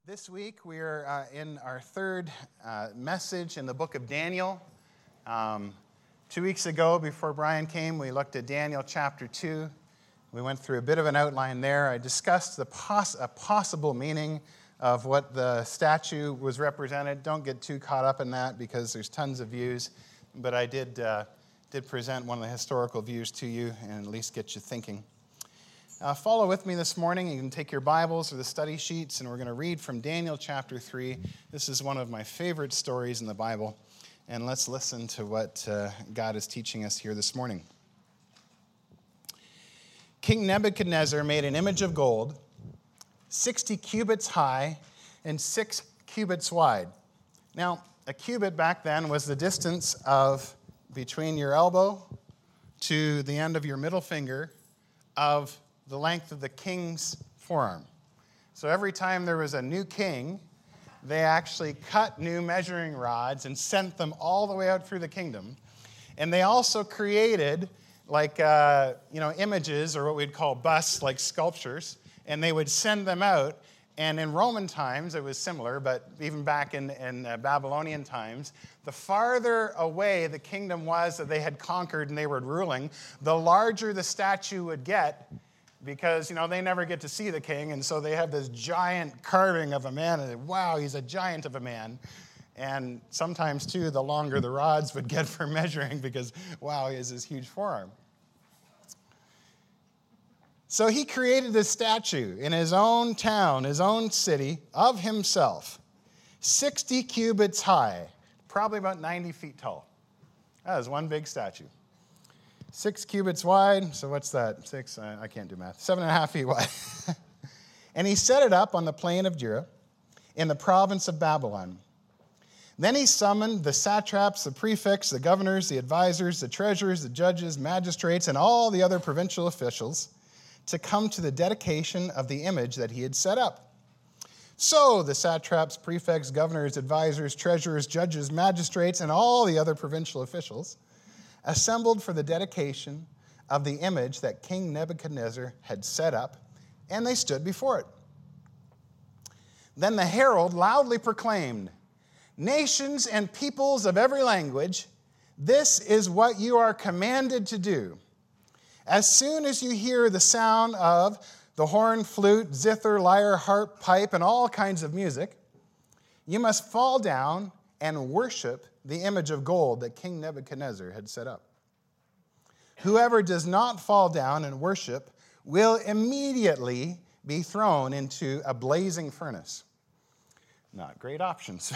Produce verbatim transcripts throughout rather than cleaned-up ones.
This week we are uh, in our third uh, message in the book of Daniel. Um, two weeks ago, before Brian came, we looked at Daniel chapter two. We went through a bit of an outline there. I discussed the poss- a possible meaning of what the statue was represented. Don't get too caught up in that because there's tons of views. But I did, uh, did present one of the historical views to you and at least get you thinking. Uh, follow with me this morning. You can take your Bibles or the study sheets, and we're going to read from Daniel chapter three. This is one of my favorite stories in the Bible, and let's listen to what uh, God is teaching us here this morning. King Nebuchadnezzar made an image of gold, sixty cubits high and six cubits wide. Now, a cubit back then was the distance of between your elbow to the end of your middle finger of the length of the king's forearm. So every time there was a new king, they actually cut new measuring rods and sent them all the way out through the kingdom. And they also created like, uh, you know, images or what we'd call busts, like sculptures, and they would send them out. And in Roman times, it was similar, but even back in, in uh, Babylonian times, the farther away the kingdom was that they had conquered and they were ruling, the larger the statue would get, because, you know, they never get to see the king, and so they have this giant carving of a man, and wow, he's a giant of a man. And sometimes, too, the longer the rods would get for measuring, because, wow, he has this huge forearm. So he created this statue in his own town, his own city, of himself, sixty cubits high, probably about ninety feet tall. That was one big statue. Six cubits wide, so what's that? Six, I, I can't do math. Seven and a half feet wide. And he set it up on the plain of Dura in the province of Babylon. Then he summoned the satraps, the prefects, the governors, the advisors, the treasurers, the judges, magistrates, and all the other provincial officials to come to the dedication of the image that he had set up. So the satraps, prefects, governors, advisors, treasurers, judges, magistrates, and all the other provincial officials assembled for the dedication of the image that King Nebuchadnezzar had set up, and they stood before it. Then the herald loudly proclaimed, "Nations and peoples of every language, this is what you are commanded to do. As soon as you hear the sound of the horn, flute, zither, lyre, harp, pipe, and all kinds of music, you must fall down and worship the image of gold that King Nebuchadnezzar had set up. Whoever does not fall down and worship will immediately be thrown into a blazing furnace." Not great options.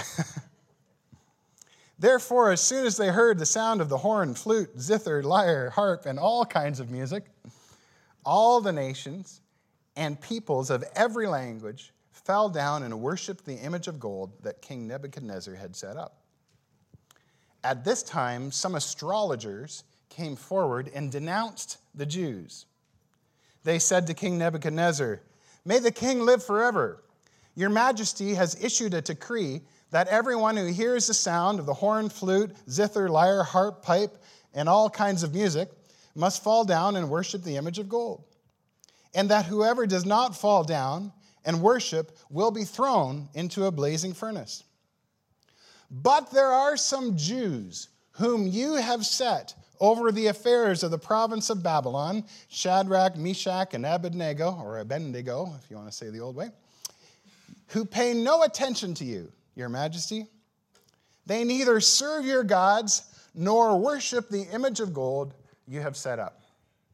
Therefore, as soon as they heard the sound of the horn, flute, zither, lyre, harp, and all kinds of music, all the nations and peoples of every language fell down and worshiped the image of gold that King Nebuchadnezzar had set up. At this time, some astrologers came forward and denounced the Jews. They said to King Nebuchadnezzar, "May the king live forever. Your majesty has issued a decree that everyone who hears the sound of the horn, flute, zither, lyre, harp, pipe, and all kinds of music must fall down and worship the image of gold. And that whoever does not fall down and worship will be thrown into a blazing furnace. But there are some Jews whom you have set over the affairs of the province of Babylon, Shadrach, Meshach, and Abednego, or Abednego, if you want to say the old way, who pay no attention to you, your majesty. They neither serve your gods nor worship the image of gold you have set up."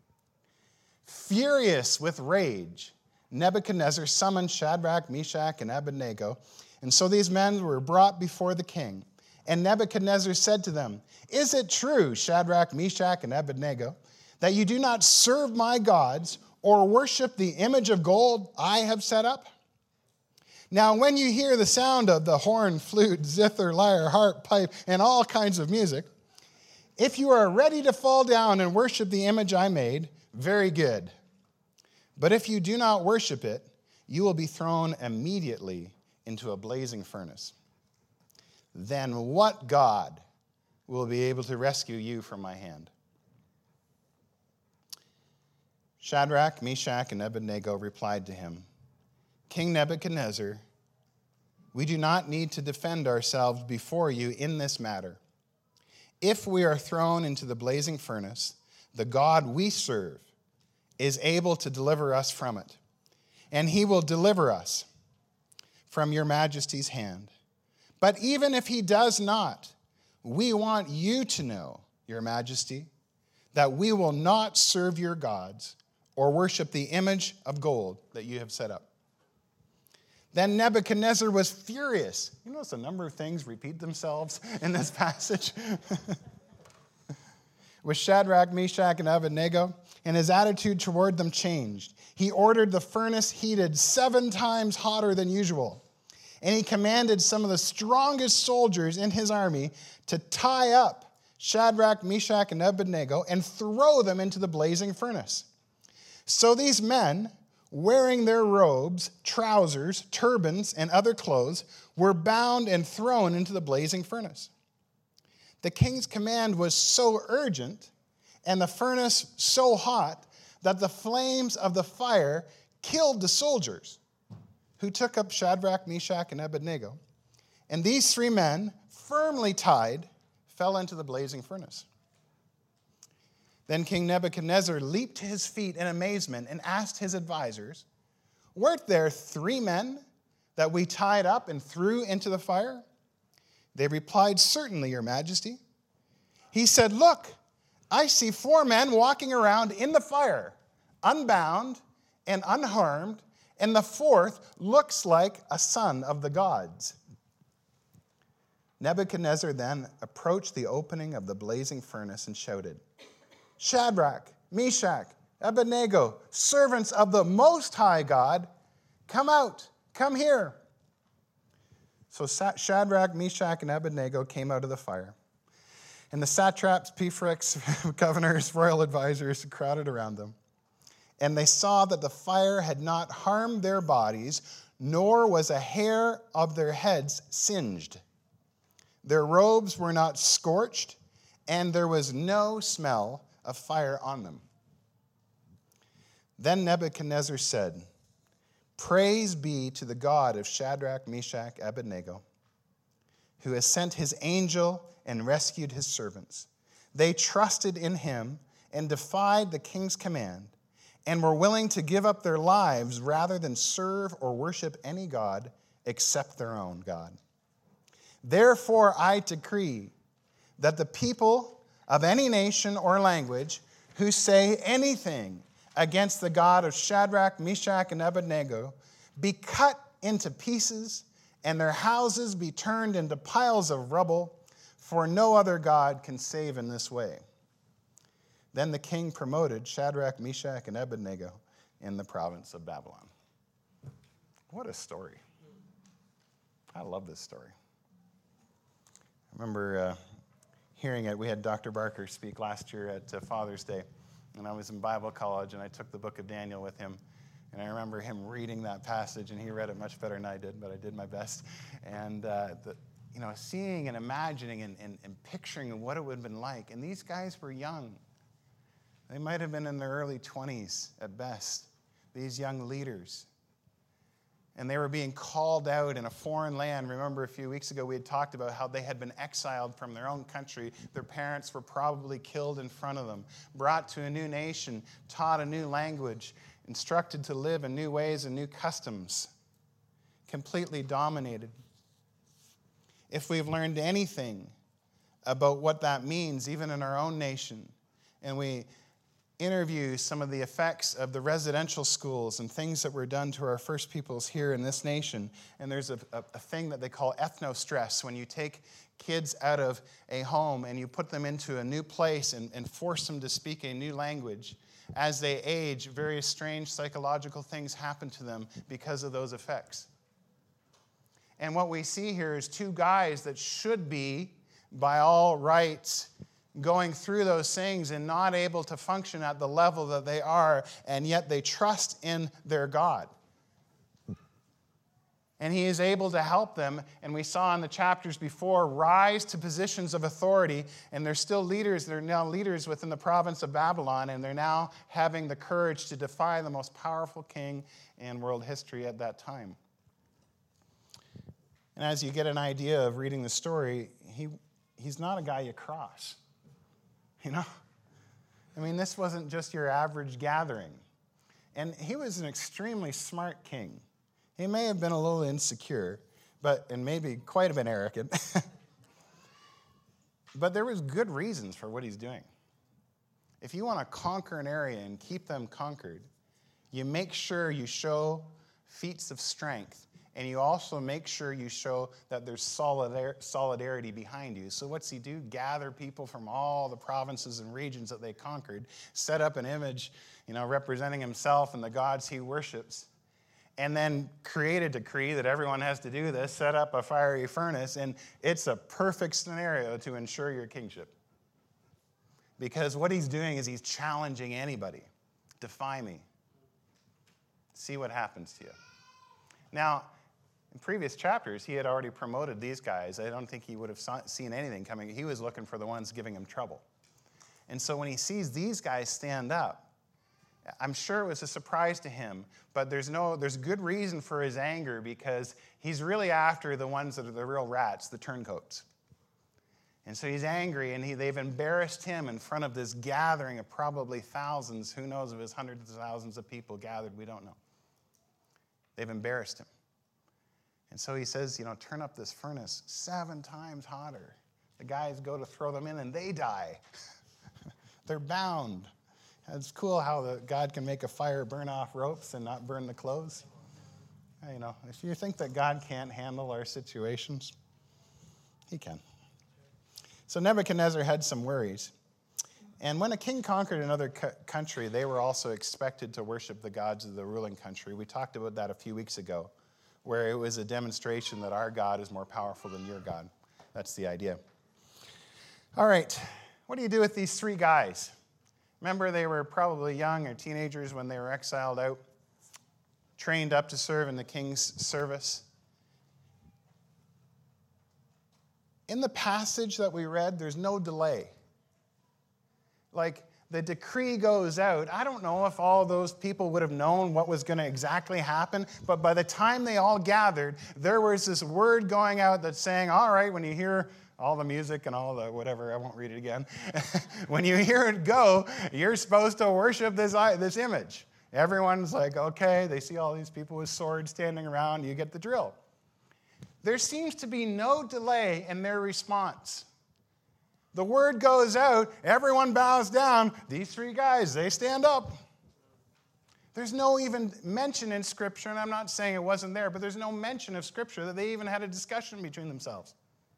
Furious with rage, Nebuchadnezzar summoned Shadrach, Meshach, and Abednego, and so these men were brought before the king. And Nebuchadnezzar said to them, "Is it true, Shadrach, Meshach, and Abednego, that you do not serve my gods or worship the image of gold I have set up? Now, when you hear the sound of the horn, flute, zither, lyre, harp, pipe, and all kinds of music, if you are ready to fall down and worship the image I made, very good. But if you do not worship it, you will be thrown immediately into a blazing furnace. Then what God will be able to rescue you from my hand?" Shadrach, Meshach, and Abednego replied to him, "King Nebuchadnezzar, we do not need to defend ourselves before you in this matter. If we are thrown into the blazing furnace, the God we serve is able to deliver us from it, and he will deliver us from your majesty's hand. But even if he does not, we want you to know, your majesty, that we will not serve your gods or worship the image of gold that you have set up. Then Nebuchadnezzar was furious. You notice a number of things repeat themselves in this passage. With Shadrach, Meshach, and Abednego, and his attitude toward them changed. He ordered the furnace heated seven times hotter than usual. And he commanded some of the strongest soldiers in his army to tie up Shadrach, Meshach, and Abednego and throw them into the blazing furnace. So these men, wearing their robes, trousers, turbans, and other clothes, were bound and thrown into the blazing furnace. The king's command was so urgent and the furnace so hot that the flames of the fire killed the soldiers who took up Shadrach, Meshach, and Abednego. And these three men, firmly tied, fell into the blazing furnace. Then King Nebuchadnezzar leaped to his feet in amazement and asked his advisors, "Weren't there three men that we tied up and threw into the fire?" They replied, "Certainly, your majesty." He said, "Look, I see four men walking around in the fire, unbound and unharmed, and the fourth looks like a son of the gods." Nebuchadnezzar then approached the opening of the blazing furnace and shouted, "Shadrach, Meshach, Abednego, servants of the Most High God, come out, come here." So Shadrach, Meshach, and Abednego came out of the fire. And the satraps, prefects, governors, royal advisors crowded around them. And they saw that the fire had not harmed their bodies, nor was a hair of their heads singed. Their robes were not scorched, and there was no smell of fire on them. Then Nebuchadnezzar said, "Praise be to the God of Shadrach, Meshach, Abednego, who has sent his angel and rescued his servants. They trusted in him and defied the king's command, and were willing to give up their lives rather than serve or worship any god except their own God. Therefore I decree that the people of any nation or language who say anything against the God of Shadrach, Meshach, and Abednego be cut into pieces, and their houses be turned into piles of rubble, for no other God can save in this way." Then the king promoted Shadrach, Meshach, and Abednego in the province of Babylon. What a story. I love this story. I remember uh, hearing it. We had Doctor Barker speak last year at uh, Father's Day, and I was in Bible college, and I took the book of Daniel with him. And I remember him reading that passage, and he read it much better than I did, but I did my best. And uh, the, you know, seeing and imagining and, and, and picturing what it would have been like. And these guys were young. They might have been in their early twenties at best, these young leaders. And they were being called out in a foreign land. Remember a few weeks ago we had talked about how they had been exiled from their own country. Their parents were probably killed in front of them, brought to a new nation, taught a new language, instructed to live in new ways and new customs, completely dominated. If we've learned anything about what that means, even in our own nation, and we interview some of the effects of the residential schools and things that were done to our first peoples here in this nation, and there's a, a, a thing that they call ethno-stress, when you take kids out of a home and you put them into a new place and, and force them to speak a new language. As they age, various strange psychological things happen to them because of those effects. And what we see here is two guys that should be, by all rights, going through those things and not able to function at the level that they are, and yet they trust in their God. And he is able to help them, and we saw in the chapters before, rise to positions of authority, and they're still leaders. They're now leaders within the province of Babylon, and they're now having the courage to defy the most powerful king in world history at that time. And as you get an idea of reading the story, he he's not a guy you cross. You know? I mean, this wasn't just your average gathering. And he was an extremely smart king. He may have been a little insecure, but and maybe quite a bit arrogant. But there was good reasons for what he's doing. If you want to conquer an area and keep them conquered, you make sure you show feats of strength, and you also make sure you show that there's solidar- solidarity behind you. So what's he do? Gather people from all the provinces and regions that they conquered, set up an image, you know, representing himself and the gods he worships, and then create a decree that everyone has to do this, set up a fiery furnace, and it's a perfect scenario to ensure your kingship. Because what he's doing is he's challenging anybody. Defy me. See what happens to you. Now, in previous chapters, he had already promoted these guys. I don't think he would have seen anything coming. He was looking for the ones giving him trouble. And so when he sees these guys stand up, I'm sure it was a surprise to him, but there's no, there's good reason for his anger because he's really after the ones that are the real rats, the turncoats. And so he's angry, and he, they've embarrassed him in front of this gathering of probably thousands. Who knows if it's hundreds of thousands of people gathered? We don't know. They've embarrassed him. And so he says, you know, turn up this furnace seven times hotter. The guys go to throw them in, and they die. They're bound. It's cool how the, God can make a fire burn off ropes and not burn the clothes. You know, if you think that God can't handle our situations, he can. So Nebuchadnezzar had some worries. And when a king conquered another co- country, they were also expected to worship the gods of the ruling country. We talked about that a few weeks ago, where it was a demonstration that our God is more powerful than your God. That's the idea. All right, what do you do with these three guys? Remember, they were probably young or teenagers when they were exiled out, trained up to serve in the king's service. In the passage that we read, there's no delay. Like, the decree goes out. I don't know if all those people would have known what was going to exactly happen, but by the time they all gathered, there was this word going out that's saying, all right, when you hear all the music and all the whatever, I won't read it again. When you hear it go, you're supposed to worship this, this image. Everyone's like, okay, they see all these people with swords standing around, you get the drill. There seems to be no delay in their response. The word goes out, everyone bows down. These three guys, they stand up. There's no even mention in Scripture, and I'm not saying it wasn't there, but there's no mention of Scripture that they even had a discussion between themselves.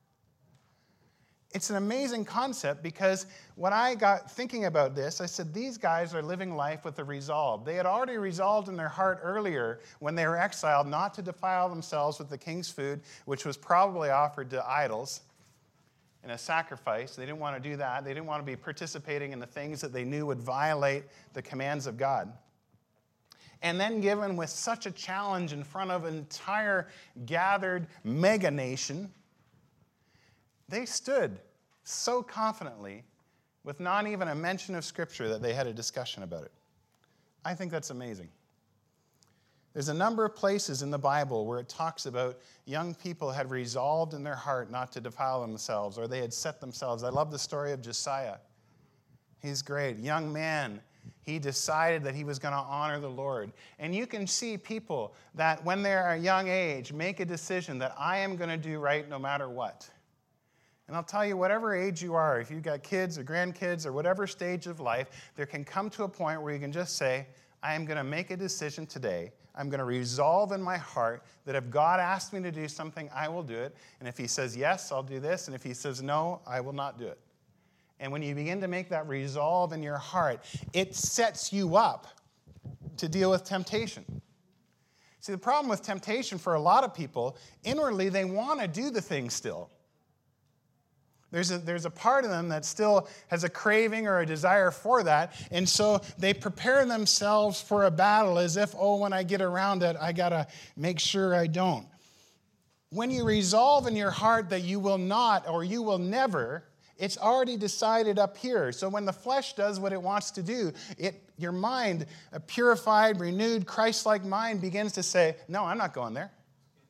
It's an amazing concept because when I got thinking about this, I said, these guys are living life with a resolve. They had already resolved in their heart earlier when they were exiled not to defile themselves with the king's food, which was probably offered to idols in a sacrifice. They didn't want to do that. They didn't want to be participating in the things that they knew would violate the commands of God. And then given with such a challenge in front of an entire gathered mega nation, they stood so confidently with not even a mention of Scripture that they had a discussion about it. I think that's amazing. There's a number of places in the Bible where it talks about young people had resolved in their heart not to defile themselves, or they had set themselves. I love the story of Josiah. He's great. Young man, he decided that he was going to honor the Lord. And you can see people that when they're a young age make a decision that I am going to do right no matter what. And I'll tell you, whatever age you are, if you've got kids or grandkids or whatever stage of life, there can come to a point where you can just say, I am going to make a decision today. I'm going to resolve in my heart that if God asks me to do something, I will do it. And if he says yes, I'll do this. And if he says no, I will not do it. And when you begin to make that resolve in your heart, it sets you up to deal with temptation. See, the problem with temptation for a lot of people, inwardly, they want to do the thing still. There's a, there's a part of them that still has a craving or a desire for that, and so they prepare themselves for a battle as if, oh, when I get around it, I got to make sure I don't. When you resolve in your heart that you will not or you will never, it's already decided up here. So when the flesh does what it wants to do, it your mind, a purified, renewed, Christ-like mind begins to say, no, I'm not going there.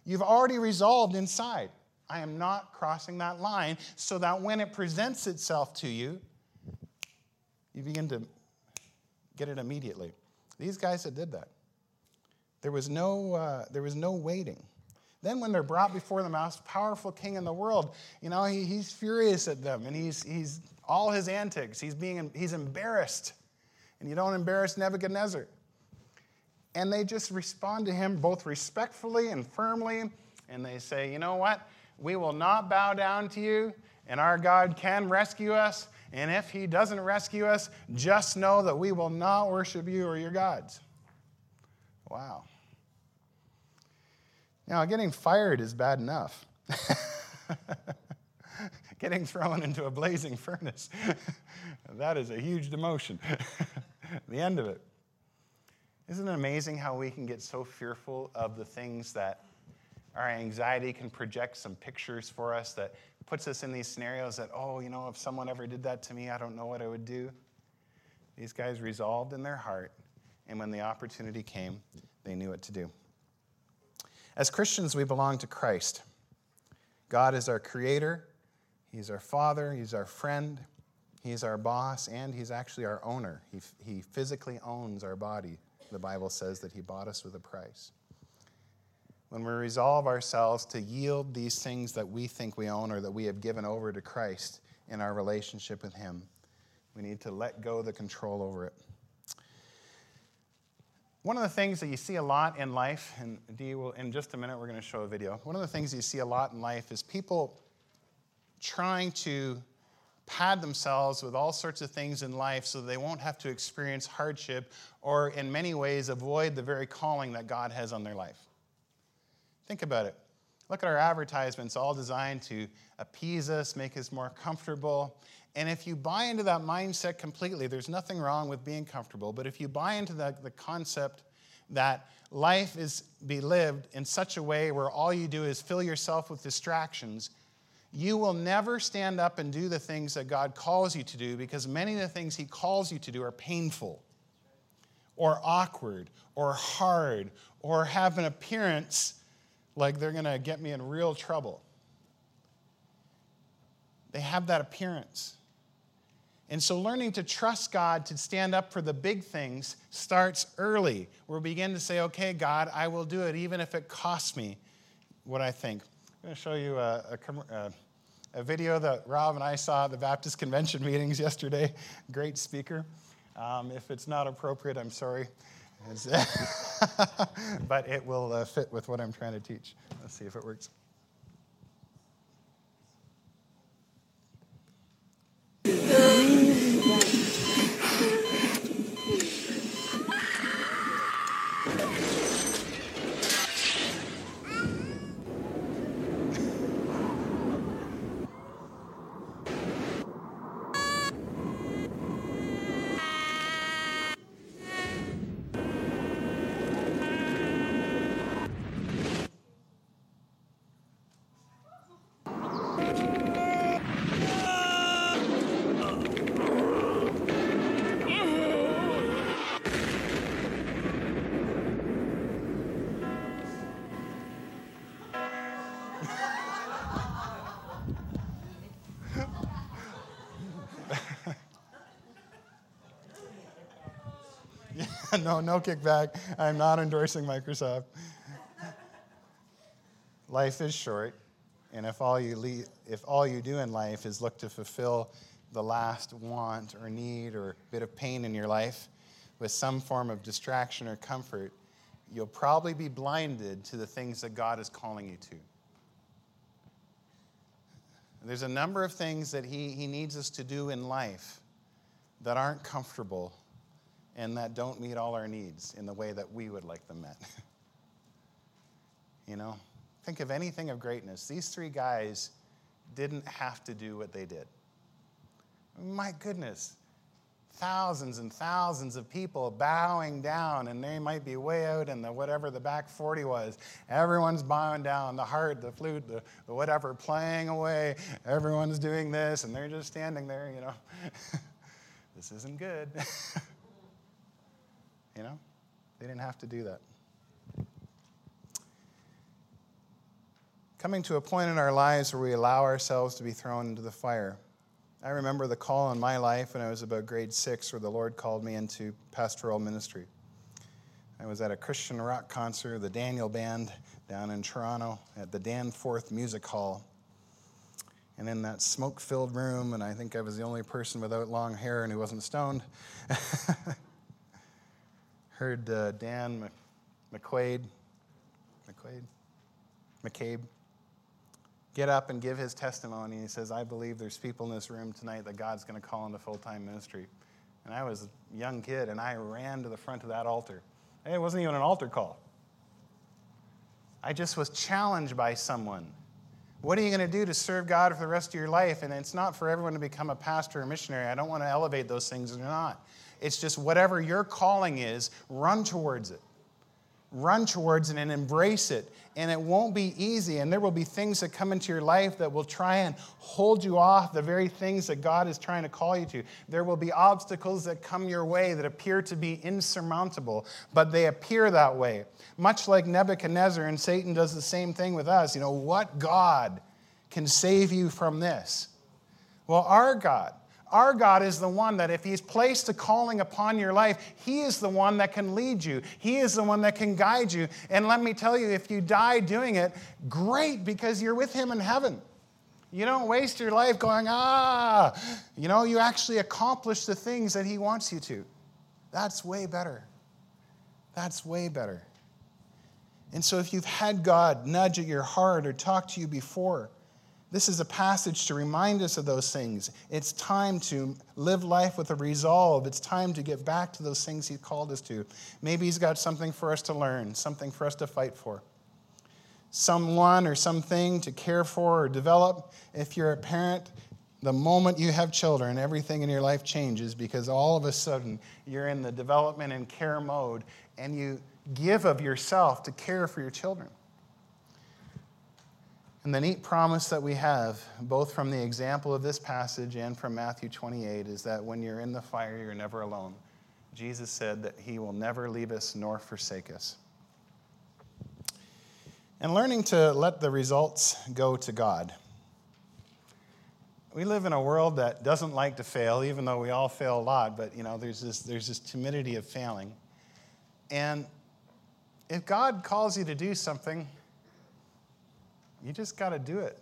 You've already resolved inside, I am not crossing that line, so that when it presents itself to you, you begin to get it immediately. These guys that did that. There was no, uh, there was no waiting. Then when they're brought before the most powerful king in the world, you know, he, he's furious at them, and he's, he's all his antics. He's being, he's embarrassed. And you don't embarrass Nebuchadnezzar. And they just respond to him both respectfully and firmly, and they say, you know what? We will not bow down to you, and our God can rescue us, and if he doesn't rescue us, just know that we will not worship you or your gods. Wow. Now, getting fired is bad enough. Getting thrown into a blazing furnace, that is a huge demotion. The end of it. Isn't it amazing how we can get so fearful of the things that our anxiety can project some pictures for us that puts us in these scenarios that, oh, you know, if someone ever did that to me, I don't know what I would do. These guys resolved in their heart, and when the opportunity came, they knew what to do. As Christians, we belong to Christ. God is our creator. He's our father. He's our friend. He's our boss, and he's actually our owner. He, he physically owns our body. The Bible says that he bought us with a price. When we resolve ourselves to yield these things that we think we own or that we have given over to Christ in our relationship with him, we need to let go the control over it. One of the things that you see a lot in life, and Dee will, in just a minute we're going to show a video. One of the things you see a lot in life is people trying to pad themselves with all sorts of things in life so they won't have to experience hardship or in many ways avoid the very calling that God has on their life. Think about it. Look at our advertisements, all designed to appease us, make us more comfortable. And if you buy into that mindset completely, there's nothing wrong with being comfortable, but if you buy into the, the concept that life is be lived in such a way where all you do is fill yourself with distractions, you will never stand up and do the things that God calls you to do, because many of the things he calls you to do are painful or awkward or hard or have an appearance like they're going to get me in real trouble. They have that appearance. And so learning to trust God to stand up for the big things starts early. We begin to say, okay, God, I will do it even if it costs me what I think. I'm going to show you a, a, a video that Rob and I saw at the Baptist Convention meetings yesterday. Great speaker. Um, if it's not appropriate, I'm sorry. But it will uh, fit with what I'm trying to teach. Let's see if it works. No, no kickback. I'm not endorsing Microsoft. Life is short, and if all you le- if all you do in life is look to fulfill the last want or need or bit of pain in your life with some form of distraction or comfort, you'll probably be blinded to the things that God is calling you to. There's a number of things that he, he needs us to do in life that aren't comfortable and that don't meet all our needs in the way that we would like them met. You know, think of anything of greatness. These three guys didn't have to do what they did. My goodness, thousands and thousands of people bowing down, and they might be way out in the whatever the back forty was. Everyone's bowing down, the harp, the flute, the, the whatever, playing away. Everyone's doing this, and they're just standing there, you know. This isn't good. You know, they didn't have to do that. coming to a point in our lives where we allow ourselves to be thrown into the fire. I remember the call in my life when I was about grade six where the Lord called me into pastoral ministry. I was at a Christian rock concert, the Daniel Band, down in Toronto at the Danforth Music Hall. And in that smoke-filled room, and I think I was the only person without long hair and who wasn't stoned, heard uh, Dan McQuaid, McQuaid, McCabe, get up and give his testimony. He says, I believe there's people in this room tonight that God's going to call into full-time ministry. And I was a young kid, and I ran to the front of that altar. It wasn't even an altar call. I just was challenged by someone. What are you going to do to serve God for the rest of your life? And it's not for everyone to become a pastor or missionary. I don't want to elevate those things or not. It's just whatever your calling is, run towards it. Run towards it and embrace it. And it won't be easy. And there will be things that come into your life that will try and hold you off the very things that God is trying to call you to. There will be obstacles that come your way that appear to be insurmountable, but they appear that way. Much like Nebuchadnezzar, and Satan does the same thing with us. You know, what God can save you from this? Well, our God. Our God is the one that if He's placed a calling upon your life, He is the one that can lead you. He is the one that can guide you. And let me tell you, if you die doing it, great, because you're with Him in heaven. You don't waste your life going, ah, you know, you actually accomplish the things that He wants you to. That's way better. That's way better. And so if you've had God nudge at your heart or talk to you before, this is a passage to remind us of those things. It's time to live life with a resolve. It's time to get back to those things He called us to. Maybe He's got something for us to learn, something for us to fight for, someone or something to care for or develop. If you're a parent, the moment you have children, everything in your life changes because all of a sudden you're in the development and care mode and you give of yourself to care for your children. And the neat promise that we have, both from the example of this passage and from Matthew twenty-eight, is that when you're in the fire, you're never alone. Jesus said that He will never leave us nor forsake us. And learning to let the results go to God. We live in a world that doesn't like to fail, even though we all fail a lot, but you know, there's this, there's this timidity of failing. And if God calls you to do something, you just got to do it.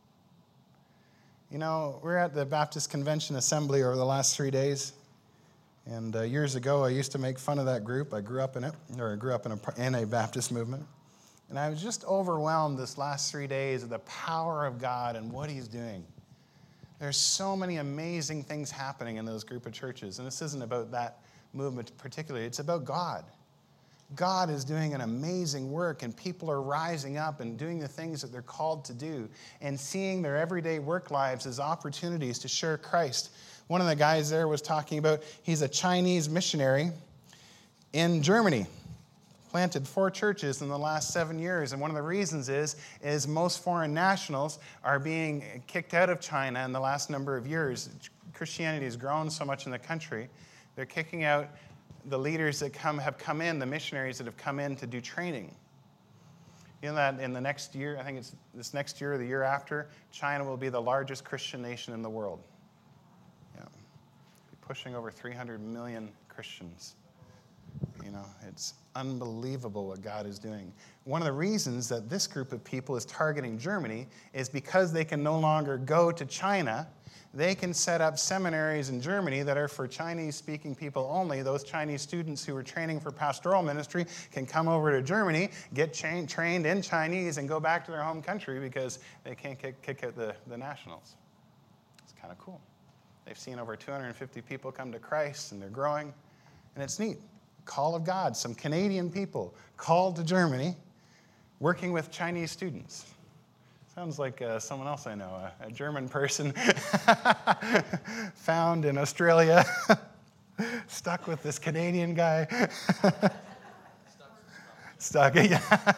You know, we're at the Baptist Convention Assembly over the last three days. And uh, years ago, I used to make fun of that group. I grew up in it, or I grew up in a, in a Baptist movement. And I was just overwhelmed this last three days of the power of God and what He's doing. There's so many amazing things happening in those group of churches. And this isn't about that movement particularly. It's about God. God is doing an amazing work, and people are rising up and doing the things that they're called to do and seeing their everyday work lives as opportunities to share Christ. One of the guys there was talking about, he's a Chinese missionary in Germany, planted four churches in the last seven years. And one of the reasons is, is most foreign nationals are being kicked out of China in the last number of years. Christianity has grown so much in the country. They're kicking out the leaders that come have come in, the missionaries that have come in to do training. You know that in the next year, I think it's this next year or the year after, China will be the largest Christian nation in the world. Yeah. Pushing over three hundred million Christians. You know, it's unbelievable what God is doing. One of the reasons that this group of people is targeting Germany is because they can no longer go to China. They can set up seminaries in Germany that are for Chinese-speaking people only. Those Chinese students who are training for pastoral ministry can come over to Germany, get cha- trained in Chinese, and go back to their home country because they can't kick, kick out the, the nationals. It's kind of cool. They've seen over two hundred fifty people come to Christ, and they're growing. And it's neat. Call of God. Some Canadian people called to Germany, working with Chinese students. Sounds like uh, someone else I know, a, a German person found in Australia, stuck with this Canadian guy. Stuck, yeah.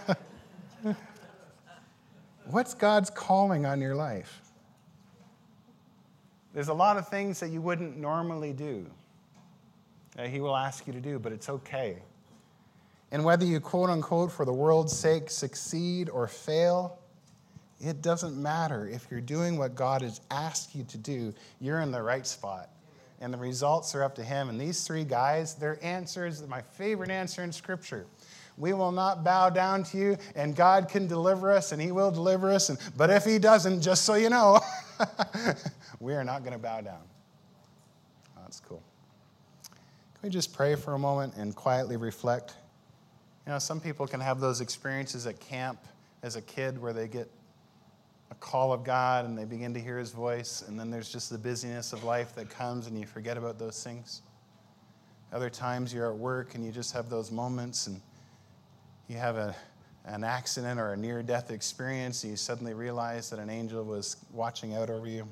What's God's calling on your life? There's a lot of things that you wouldn't normally do that He will ask you to do, but it's okay. And whether you, quote unquote, for the world's sake, succeed or fail, It doesn't matter. If you're doing what God has asked you to do, you're in the right spot. And the results are up to him. And these three guys, their answer is my favorite answer in Scripture. We will not bow down to you, and God can deliver us, and he will deliver us. And, but if he doesn't, just so you know, we are not going to bow down. Oh, that's cool. Can we just pray for a moment and quietly reflect? You know, some people can have those experiences at camp as a kid where they get a call of God and they begin to hear his voice, and then there's just the busyness of life that comes and you forget about those things. Other times you're at work and you just have those moments and you have a, an accident or a near-death experience and you suddenly realize that an angel was watching out over you.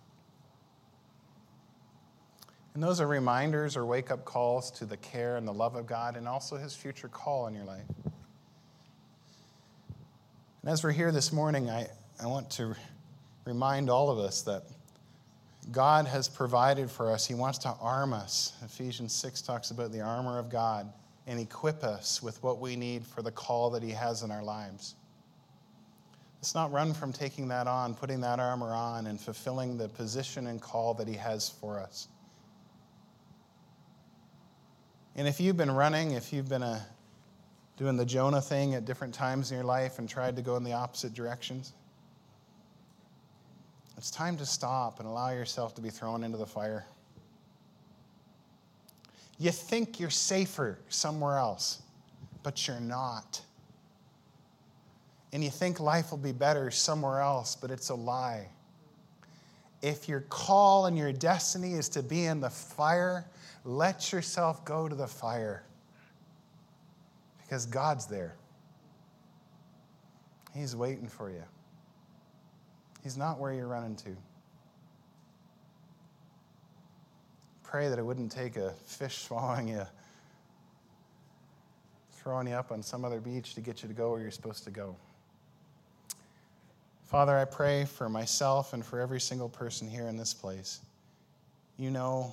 And those are reminders or wake-up calls to the care and the love of God and also his future call in your life. And as we're here this morning, I, I want to remind all of us that God has provided for us. He wants to arm us. Ephesians six talks about the armor of God and equip us with what we need for the call that he has in our lives. Let's not run from taking that on, putting that armor on, and fulfilling the position and call that he has for us. And if you've been running, if you've been a, doing the Jonah thing at different times in your life and tried to go in the opposite directions, it's time to stop and allow yourself to be thrown into the fire. You think you're safer somewhere else, but you're not. And you think life will be better somewhere else, but it's a lie. If your call and your destiny is to be in the fire, let yourself go to the fire. Because God's there. He's waiting for you. He's not where you're running to. Pray that it wouldn't take a fish swallowing you, throwing you up on some other beach to get you to go where you're supposed to go. Father, I pray for myself and for every single person here in this place. You know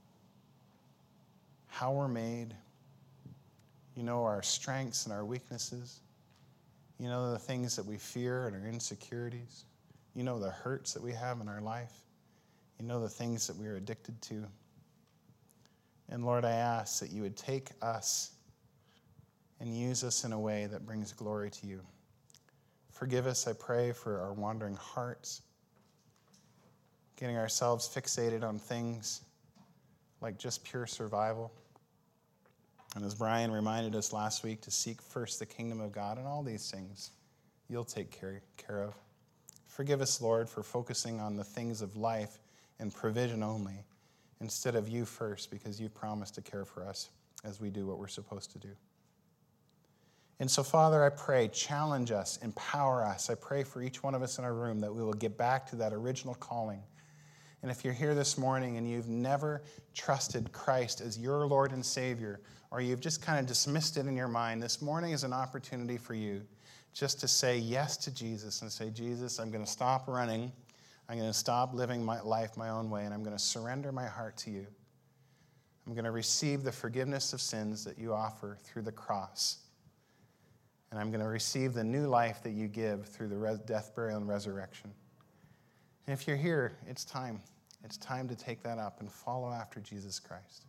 how we're made. You know our strengths and our weaknesses. You know the things that we fear and our insecurities. You know the hurts that we have in our life. You know the things that we are addicted to. And Lord, I ask that you would take us and use us in a way that brings glory to you. Forgive us, I pray, for our wandering hearts, getting ourselves fixated on things like just pure survival. And as Brian reminded us last week, to seek first the kingdom of God, and all these things you'll take care, care of. Forgive us, Lord, for focusing on the things of life and provision only, instead of you first, because you promised to care for us as we do what we're supposed to do. And so, Father, I pray, challenge us, empower us. I pray for each one of us in our room that we will get back to that original calling. And if you're here this morning and you've never trusted Christ as your Lord and Savior, or you've just kind of dismissed it in your mind, this morning is an opportunity for you just to say yes to Jesus and say, Jesus, I'm going to stop running. I'm going to stop living my life my own way, and I'm going to surrender my heart to you. I'm going to receive the forgiveness of sins that you offer through the cross. And I'm going to receive the new life that you give through the res- death, burial, and resurrection. And if you're here, it's time. It's time to take that up and follow after Jesus Christ.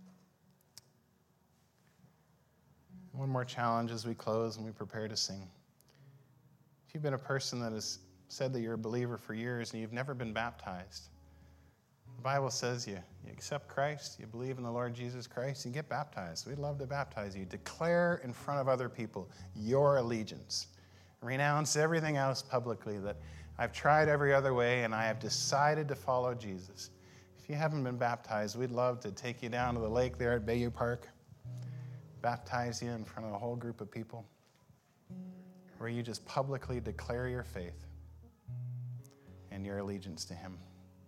One more challenge as we close and we prepare to sing. If you've been a person that has said that you're a believer for years and you've never been baptized, the Bible says you, you accept Christ, you believe in the Lord Jesus Christ, you get baptized. We'd love to baptize you. Declare in front of other people your allegiance. Renounce everything else publicly, that I've tried every other way and I have decided to follow Jesus. If you haven't been baptized, we'd love to take you down to the lake there at Bayou Park, baptize you in front of a whole group of people, where you just publicly declare your faith and your allegiance to him.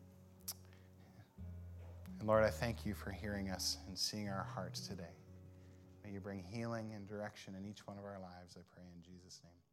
And Lord, I thank you for hearing us and seeing our hearts today. May you bring healing and direction in each one of our lives, I pray in Jesus' name.